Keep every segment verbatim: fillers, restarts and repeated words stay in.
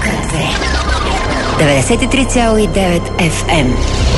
деветдесет и три цяло и девет Еф Ем.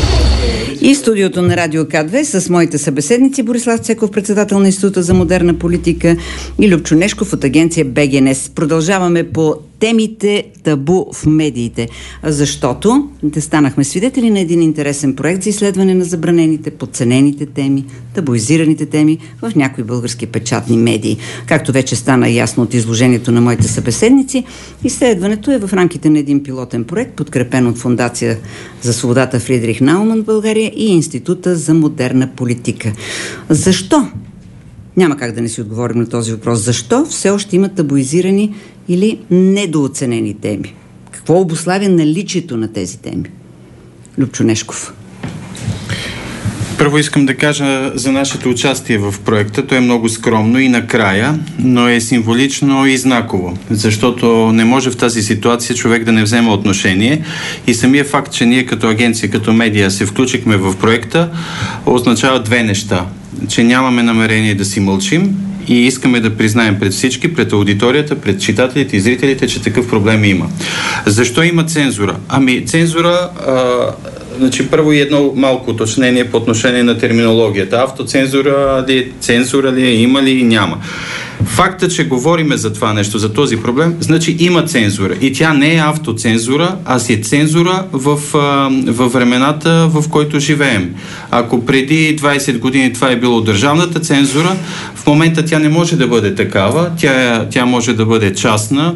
И студиото на Радио К две с моите събеседници Борислав Цеков, председател на Института за модерна политика, и Любчо Нешков от агенция Б Г Н С. Продължаваме по темите табу в медиите, защото те станахме свидетели на един интересен проект за изследване на забранените, подценените теми, табуизираните теми в някои български печатни медии. Както вече стана ясно от изложението на моите събеседници, изследването е в рамките на един пилотен проект, подкрепен от Фондация за свободата Фридрих Науман в България и Института за модерна политика. Защо? Няма как да не си отговорим на този въпрос. Защо все още има табуизирани или недооценени теми? Какво обуславя наличието на тези теми? Любчо Нешков. Първо искам да кажа за нашето участие в проекта. То е много скромно и накрая, но е символично и знаково, защото не може в тази ситуация човек да не взема отношение и самия факт, че ние като агенция, като медия се включихме в проекта, означава две неща. Че нямаме намерение да си мълчим и искаме да признаем пред всички, пред аудиторията, пред читателите и зрителите, че такъв проблем има. Защо има цензура? Ами, цензура... А, значи, първо и едно малко уточнение по отношение на терминологията. Автоцензура ли, цензура ли, има ли, няма. Факта, че говориме за това нещо, за този проблем, значи има цензура. И тя не е автоцензура, а си е цензура в, във времената, в който живеем. Ако преди двайсет години това е било държавната цензура, в момента тя не може да бъде такава. Тя, тя може да бъде частна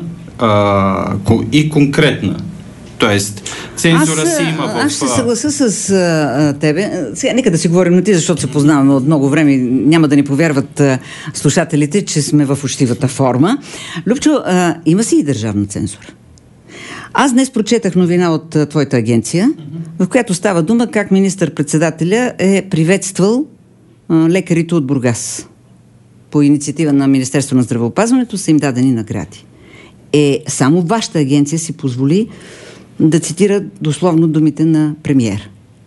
а, и конкретна. Тоест, цензура аз, си има в... Аз ще съгласа с а, тебе. Сега, нека да си говорим на ти, защото се познаваме от много време. Няма да ни повярват а, слушателите, че сме в учтивата форма. Любчо, а, има си и държавна цензура. Аз днес прочетах новина от а, твоята агенция, mm-hmm. в която става дума как министър-председателя е приветствал а, лекарите от Бургас. По инициатива на Министерство на здравеопазването са им дадени награди. Е, само вашата агенция си позволи да цитира дословно думите на премиер.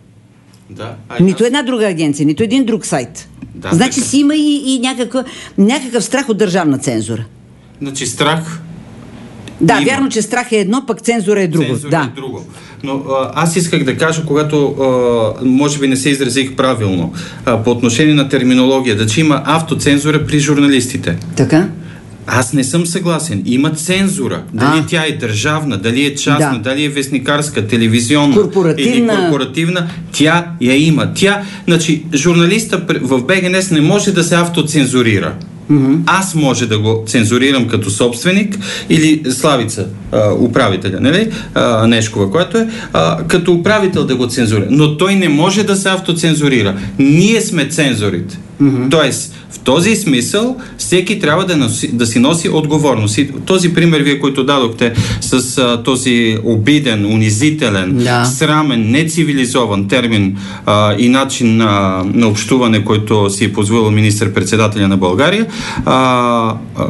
Да, нито една друга агенция, нито един друг сайт. Да, значи така. си има и, и някакъв, някакъв страх от държавна цензура. Значи страх... Да, има. Вярно, че страх е едно, пък цензура е друго. Цензура да. е друго. Но а, аз исках да кажа, когато а, може би не се изразих правилно, а, по отношение на терминология, да че има автоцензура при журналистите. Така? Аз не съм съгласен. Има цензура. Дали а. тя е държавна, дали е частна, да. дали е вестникарска, телевизионна корпоративна. или корпоративна, тя я има. Тя, значи, журналиста в Б Г Н С не може да се автоцензурира. Mm-hmm. Аз може да го цензурирам като собственик или Славица, а, управителя, нали? А, Нешкова, която е, а, като управител да го цензурира. Но той не може да се автоцензурира. Ние сме цензорите. Mm-hmm. Тоест, в този смисъл, всеки трябва да, носи, да си носи отговорност. И този пример, вие, който дадохте с а, този обиден, унизителен, да. срамен, нецивилизован термин а, и начин на, на общуване, който си е позволил министър-председателя на България, а, а,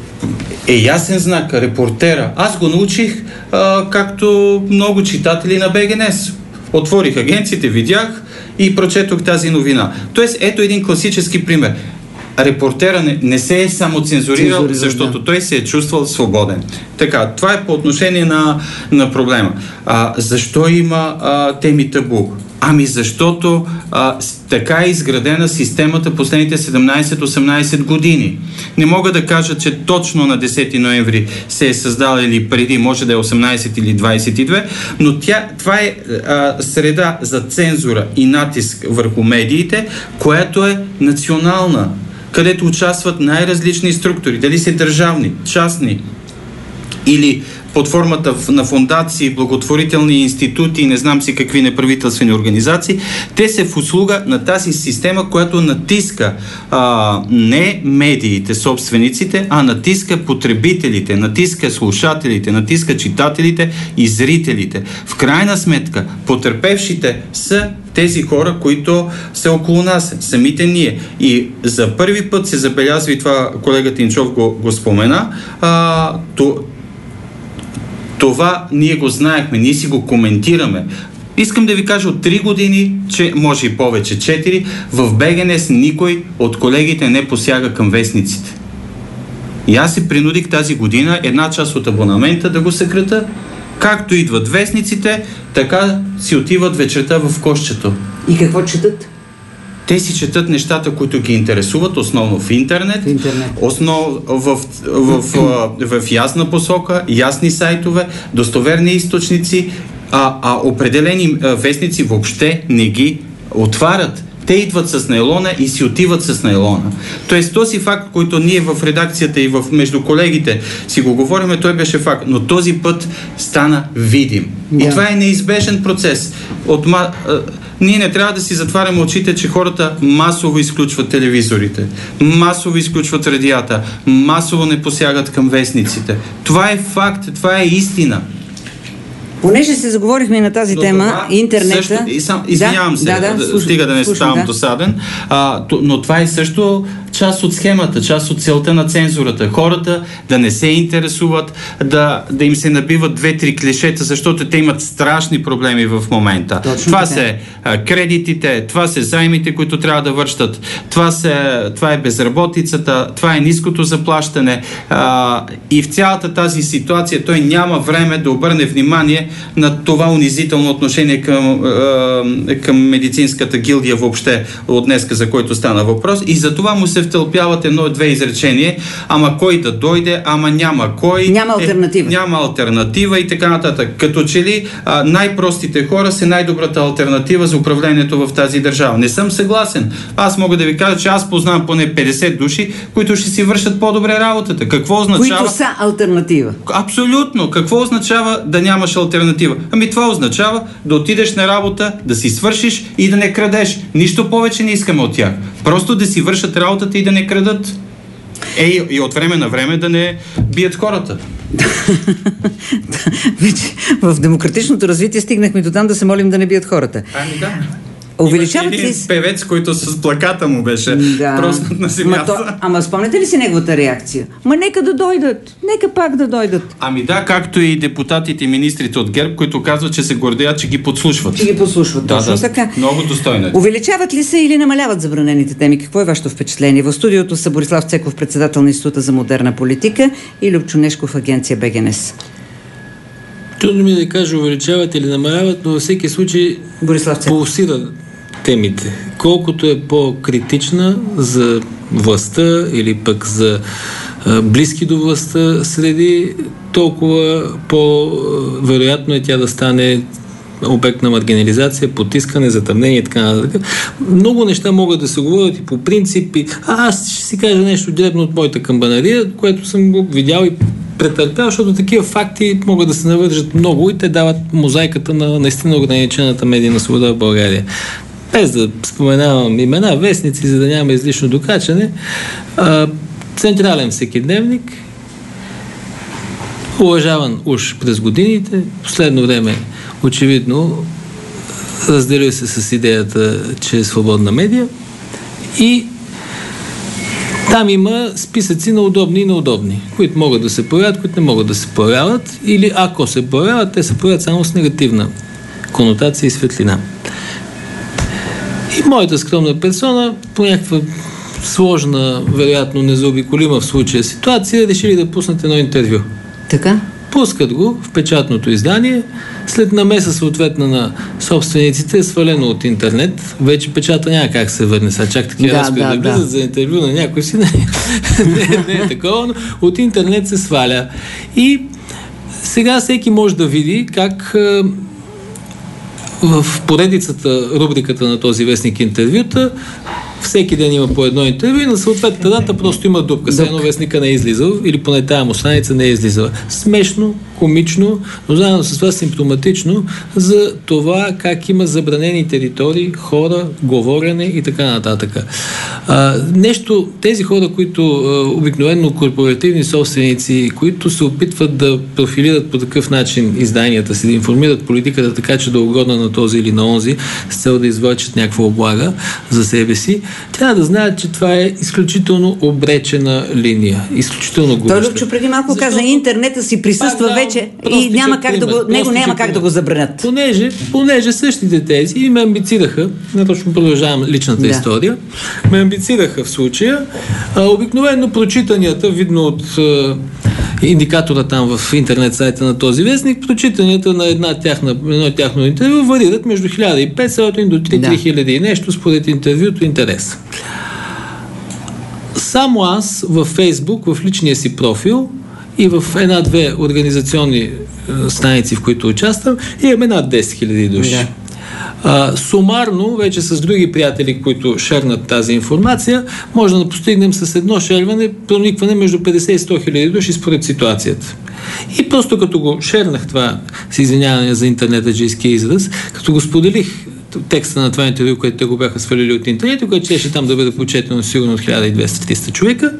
е ясен знак. Репортера. Аз го научих а, както много читатели на Б Г Н С. Отворих агенциите, видях и прочетох тази новина. Тоест, ето един класически пример. Репортера не, не се е само цензурирал, Цензурирал защото да. той се е чувствал свободен. Така, това е по отношение на, на проблема. А, защо има а, теми табу? Ами защото а, така е изградена системата последните седемнайсет-осемнайсет години. Не мога да кажа, че точно на десети ноември се е създала или преди, може да е осемнайсет или двайсет и две, но тя, това е а, среда за цензура и натиск върху медиите, която е национална, където участват най-различни структури, дали са държавни, частни или под формата на фондации, благотворителни институти и не знам си какви неправителствени организации, те са в услуга на тази система, която натиска а, не медиите, собствениците, а натиска потребителите, натиска слушателите, натиска читателите и зрителите. В крайна сметка, потърпевшите са тези хора, които са около нас, самите ние. И за първи път се забелязва, и това колегата Инчов го, го спомена, а, то Това ние го знаехме, ние си го коментираме. Искам да ви кажа от три години, че може и повече, четири, в Б Г Н С никой от колегите не посяга към вестниците. И аз се принудих тази година една част от абонамента да го съкрата Както идват вестниците, така си отиват вечерта в кошчето. И какво четат? Те си четат нещата, които ги интересуват, основно в интернет, в интернет. Основно в, в, в, в, в ясна посока, ясни сайтове, достоверни източници, а, а определени вестници въобще не ги отварят. Те идват с нейлона и си отиват с нейлона. Тоест този факт, който ние в редакцията и в между колегите си го говориме, той беше факт, но този път стана видим. Да. И това е неизбежен процес. От ма... Ние не трябва да си затваряме очите, че хората масово изключват телевизорите, масово изключват радията, масово не посягат към вестниците. Това е факт, това е истина. Понеже се заговорихме на тази но тема, това, интернета... Също, и сам, извинявам да, се, да, да, слушам, стига да не слушам, ставам да. досаден, а, то, но това е също част от схемата, част от целта на цензурата. Хората да не се интересуват, да, да им се набиват две-три клишета, защото те имат страшни проблеми в момента. Точно това така. Са а, кредитите, това са заемите, които трябва да връщат, това, са, това е безработицата, това е ниското заплащане а, и в цялата тази ситуация той няма време да обърне внимание на това унизително отношение към, е, към медицинската гилдия въобще от днеска, за който стана въпрос. И за това му се втълпяват едно-две изречения. Ама кой да дойде, ама няма кой. Няма алтернатива. Е, няма алтернатива и така нататък. Като че ли а, най-простите хора са най-добрата алтернатива за управлението в тази държава. Не съм съгласен. Аз мога да ви кажа, че аз познавам поне петдесет души, които ще си вършат по-добре работата. Какво означава? Които са алтернатива. Абсолютно. Какво означава да нямаш алтернатива? Ами това означава да отидеш на работа, да си свършиш и да не крадеш. Нищо повече не искаме от тях. Просто да си вършат работата и да не крадат. Е, и, и от време на време да не бият хората. Вече в демократичното развитие стигнахме до там да се молим да не бият хората. Ами да. Увеличават ли с певец, който с плаката му беше да. просто на земята. Ама, то, ама спомняте ли си неговата реакция? Ма нека да дойдат, нека пак да дойдат. Ами да, както и депутатите и министрите от ГЕРБ, които казват, че се гордеят, че ги подслушват. Че ги подслушват, да, точно да, така. Много достойно. Увеличават ли се или намаляват забранените теми? Какво е вашето впечатление? В студиото са Борислав Цеков, председател на Института за модерна политика, и Любчо Нешков, агенция БГНЕС. Трудно ми да кажа увеличават или намаляват, но във всеки случай пулсира темите. Колкото е по-критична за властта или пък за а, близки до властта среди, толкова по-вероятно е тя да стане обект на маргинализация, потискане, затъмнение и така нататък. Много неща могат да се говорят и по принципи. А аз ще си кажа нещо дребно от моята камбанария, което съм го видял и претърпял, защото такива факти могат да се навържат много и те дават мозайката на наистина ограничената медийна свобода в България. Без да споменавам имена, вестници, за да няма излишно докачане, а, централен всекидневник, уважаван уж през годините, последно време очевидно разделил се с идеята, че е свободна медия и там има списъци на удобни и неудобни, които могат да се появят, които не могат да се появяват, или ако се появяват, те се появят само с негативна конотация и светлина. И моята скромна персона, по някаква сложна, вероятно незаобиколима в случая ситуация, решили да пуснат едно интервю. Така? Пускат го в печатното издание, след намеса съответна на собствениците е свалено от интернет. Вече печата няма как се върне. Сега чак такива да, разходи да, да влизат да. за интервю на някой си. Не, не, не е такова, но от интернет се сваля. И сега всеки може да види как в поредицата, рубриката на този вестник интервюта, всеки ден има по едно интервю и на съответната дата просто има дупка. Сега едно вестника не е излизал или поне тая му страница не е излизала. Смешно, комично, но заедно с това симптоматично за това как има забранени територии, хора, говорене и така нататък. А, нещо, тези хора, които а, обикновено корпоративни собственици, които се опитват да профилират по такъв начин изданията си, да информират политиката така, че да угодна на този или на онзи, с цел да извършат някаква облага за себе си, трябва да знаят, че това е изключително обречена линия. Изключително губеща. Той, Любчо, преди малко Защото... каза, интернета си присъства да, вече и няма как пример, да го, него няма как да го забранят. Понеже, понеже същите тези и ме амбицираха, не точно продължавам личната да. история, ме амбицираха в случая. А, обикновено прочитанията, видно от а, индикатора там в интернет сайта на този вестник, прочитанията на една тяхна, едно тяхно интервю варират между хиляда и петстотин до три хиляди и нещо според интервюто интерес. Само аз във Фейсбук, в личния си профил и в една-две организационни страници, в които участвам, имаме над десет хиляди души. Да. А, сумарно, вече с други приятели, които шернат тази информация, може да постигнем с едно шерване, проникване между петдесет и сто хиляди души според ситуацията. И просто като го шернах това, с извиняване за интернетаджийския израз, като го споделих текста на това интервю, което те го бяха свалили от интернет, което ще там да бъде прочетено сигурно от хиляда и двеста до триста човека,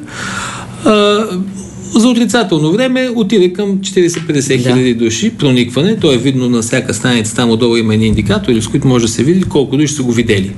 а, за отрицателно време отиде към четирийсет-петдесет хиляди да. души проникване. То е видно на всяка страница, там отдолу има един индикатор, с които може да се види колко души са го видели.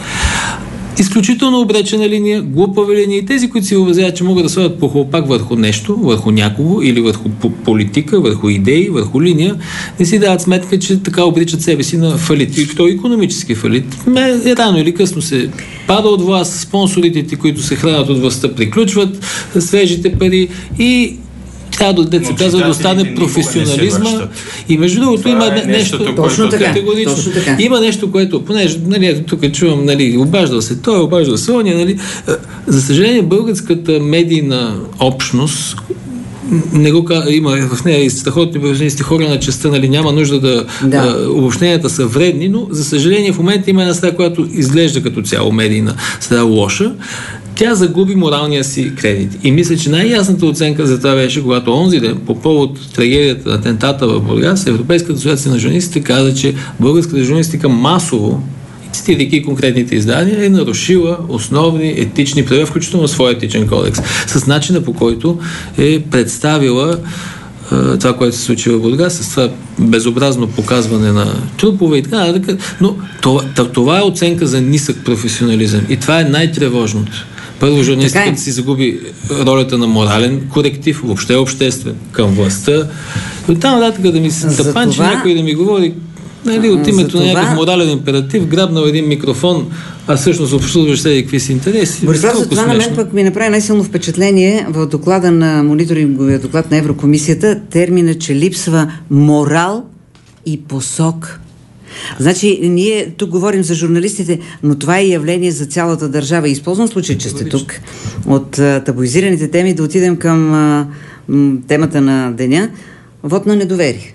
Изключително обречена линия, глупава линия и тези, които си въобразяват, че могат да слагат похлопак върху нещо, върху някого или върху политика, върху идеи, върху линия, не си дават сметка, че така обричат себе си на фалит. И то е икономически фалит. Ме, рано или късно се пада от власт, спонсорите, които се хранят от властта, приключват свежите пари и трябва да, да се казва, да остане професионализма. И между другото има е нещо, нещо точно така, категорично. Точно така. Има нещо, което, понеже, нали, тук чувам, нали, обаждал се той, обаждал се оня, нали. За съжаление, българската медийна общност не го има в нея и страхотни професионалисти хора на честа, нали, няма нужда да, да. А, обобщенията са вредни, но за съжаление в момента има една среда, която изглежда като цяло медийна среда лоша. Тя загуби моралния си кредит. И мисля, че най-ясната оценка за това беше, когато онзи ден, по повод трагедията на атентата в Бургас, Европейската асоциация на журналистите каза, че българската журналистика масово, цитирайки конкретните издания, е нарушила основни етични правила, включително своя етичен кодекс, с начина, по който е представила uh, това, което се случи в Бургас, с това безобразно показване на трупове и така нататък. Но това, това е оценка за нисък професионализъм. И това е най-тревожното. Първо, журналистиката е. си загуби ролята на морален коректив, въобще обществен, към властта. От там нататък да ми се тъпанчи това... някой да ми говори, нали, от името това... на някакъв морален императив, грабнал един микрофон, а всъщност обслужваш се какви си интереси. Борислав, за това на мен пък ми направи най-силно впечатление в доклада на мониторинговия доклад на Еврокомисията термина, че липсва морал и посок. Значи, ние тук говорим за журналистите, но това е явление за цялата държава. И използвам случай, че сте тук. От а, табуизираните теми да отидем към а, м, темата на деня. Вот на недоверие.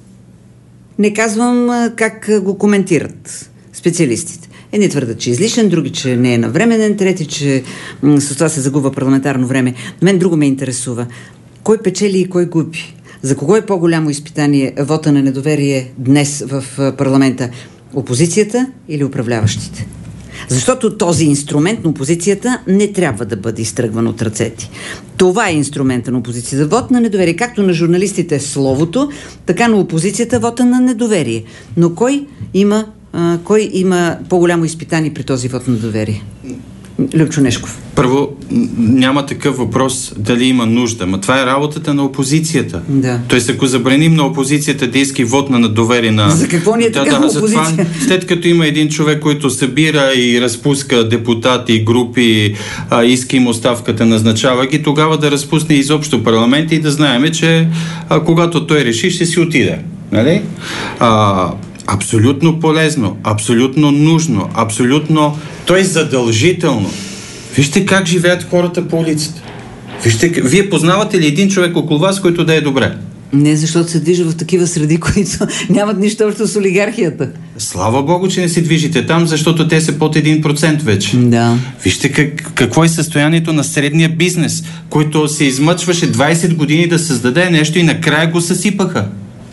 Не казвам а, как го коментират специалистите. Едни твърдат, че е излишен, други, че не е навременен, трети, че м, с това се загубва парламентарно време. Мен друго ме интересува. Кой печели и кой губи? За кого е по-голямо изпитание вота на недоверие днес в парламента? Опозицията или управляващите? Защото този инструмент на опозицията не трябва да бъде изтръгван от ръцете. Това е инструмента на опозицията. Вот на недоверие. Както на журналистите словото, така на опозицията вота на недоверие. Но кой има, а, кой има по-голямо изпитание при този вод на недоверие? Любчо Нешков. Първо, няма такъв въпрос дали има нужда, но това е работата на опозицията. Да. Тоест, ако забраним на опозицията да иска вот на недоверие на... За какво ни е да, такава да, опозиция? Това, след като има един човек, който събира и разпуска депутати, групи, а, иска им оставката, назначава ги, тогава да разпусне изобщо парламента и да знаеме, че а, когато той реши, ще си отиде. Нали? А, абсолютно полезно, абсолютно нужно, абсолютно... То е задължително. Вижте как живеят хората по улицата. Вижте, вие познавате ли един човек около вас, който да е добре? Не, защото се движа в такива среди, които нямат нищо общо с олигархията. Слава Богу, че не се движите там, защото те са под един процент вече. Да. Вижте как, какво е състоянието на средния бизнес, който се измъчваше двайсет години да създаде нещо и накрая го съсипаха.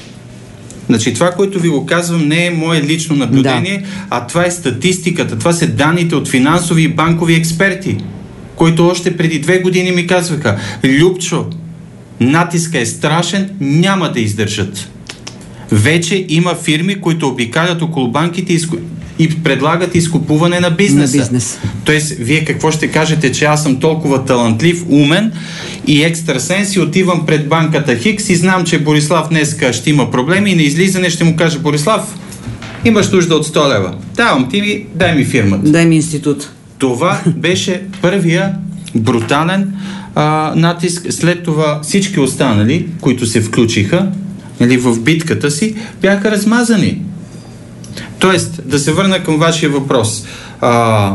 Значи това, което ви го казвам, не е мое лично наблюдение, да. а това е статистиката. Това са данните от финансови и банкови експерти, които още преди две години ми казваха: Любчо, натиска е страшен, няма да издържат. Вече има фирми, които обикалят около банките и, и предлагат изкупуване на бизнеса. На бизнес. Тоест, вие какво ще кажете, че аз съм толкова талантлив, умен и екстрасенс и отивам пред банката Хикс и знам, че Борислав днеска ще има проблеми и на излизане ще му каже: Борислав, имаш нужда от сто лева. Давам ти ми, дай ми фирмата. Дай ми институт. Това беше първия брутален а, натиск. След това всички останали, които се включиха, нали, в битката си, бяха размазани. Тоест, да се върна към вашия въпрос. А,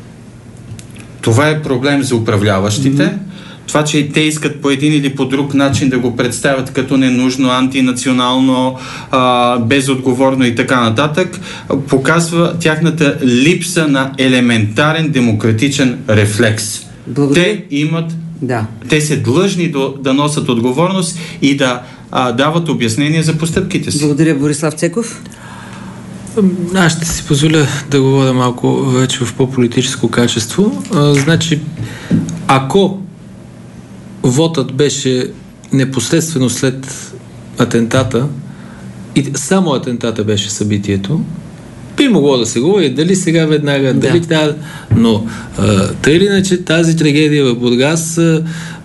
това е проблем за управляващите. Mm-hmm. Това, че те искат по един или по друг начин да го представят като ненужно, антинационално, а, безотговорно и така нататък, показва тяхната липса на елементарен демократичен рефлекс. Благодаря. Те имат, да. те са длъжни да, да носят отговорност и да а, дават обяснения за постъпките си. Благодаря, Борислав Цеков. Аз ще си позволя да говоря малко вече в по-политическо качество. А, значи, ако вотът беше непосредствено след атентата и само атентата беше събитието, би могло да се говори дали сега веднага, да. дали тя... Но а, тъй или иначе тази трагедия в Бургас а,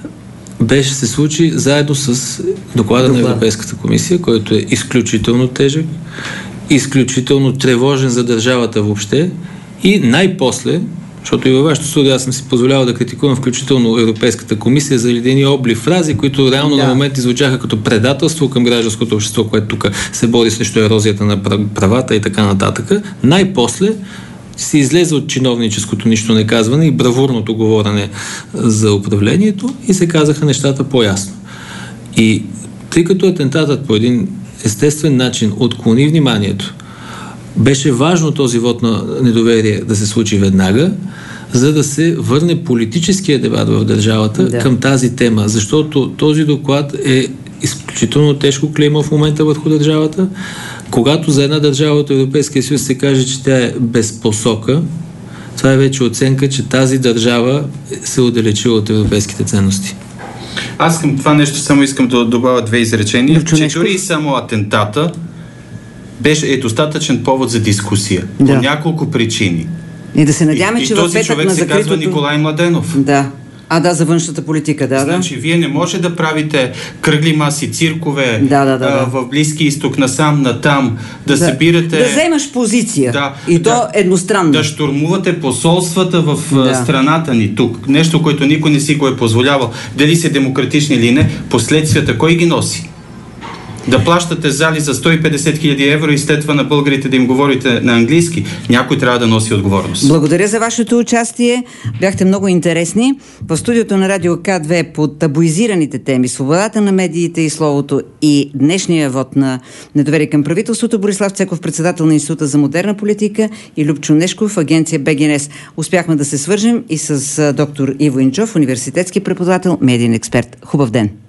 беше се случи заедно с доклада Доклад. на Европейската комисия, който е изключително тежък, изключително тревожен за държавата въобще и най-после, защото и във вашето студио аз съм си позволявал да критикувам включително Европейската комисия за едни обли фрази, които реално да. на моменти звучаха като предателство към гражданското общество, което тук се бори срещу ерозията на правата и така нататък. Най-после се излезе от чиновническото нищо не казване и бравурното говорене за управлението и се казаха нещата по-ясно. И тъй като атентатът по един естествен начин отклони вниманието, беше важно този вод на недоверие да се случи веднага, за да се върне политическия дебат в държавата да. към тази тема, защото този доклад е изключително тежко клеймо в момента върху държавата. Когато за една държава от Европейския съюз се каже, че тя е без посока, това е вече оценка, че тази държава се отдалечила от европейските ценности. Аз към това нещо само искам да добавя две изречения, че дори и само атентата беше е достатъчен повод за дискусия. Да. По няколко причини. И да се надяваме, и, че и в петък на закритото... този човек се казва Николай Младенов. Да. А да, за външната политика, да, значи, да. вие не може да правите кръгли маси, циркове да, да, да, а, да. в Близки изток, насам, натам, да, да събирате... Да вземаш позиция. Да, и да, то едностранно. Да щурмувате посолствата в да. страната ни тук. Нещо, което никой не си го е позволявал. Дали са демократични или не, последствията кой ги носи? Да плащате зали за сто и петдесет хиляди евро и след това на българите да им говорите на английски. Някой трябва да носи отговорност. Благодаря за вашето участие. Бяхте много интересни. В студиото на Радио К две по табуизираните теми, свободата на медиите и словото и днешния вод на недоверие към правителството, Борислав Цеков, председател на Института за модерна политика, и Любчо Нешков, агенция БГНС. Успяхме да се свържем и с доктор Иво Инджов, университетски преподавател, медиен експерт. Хубав ден!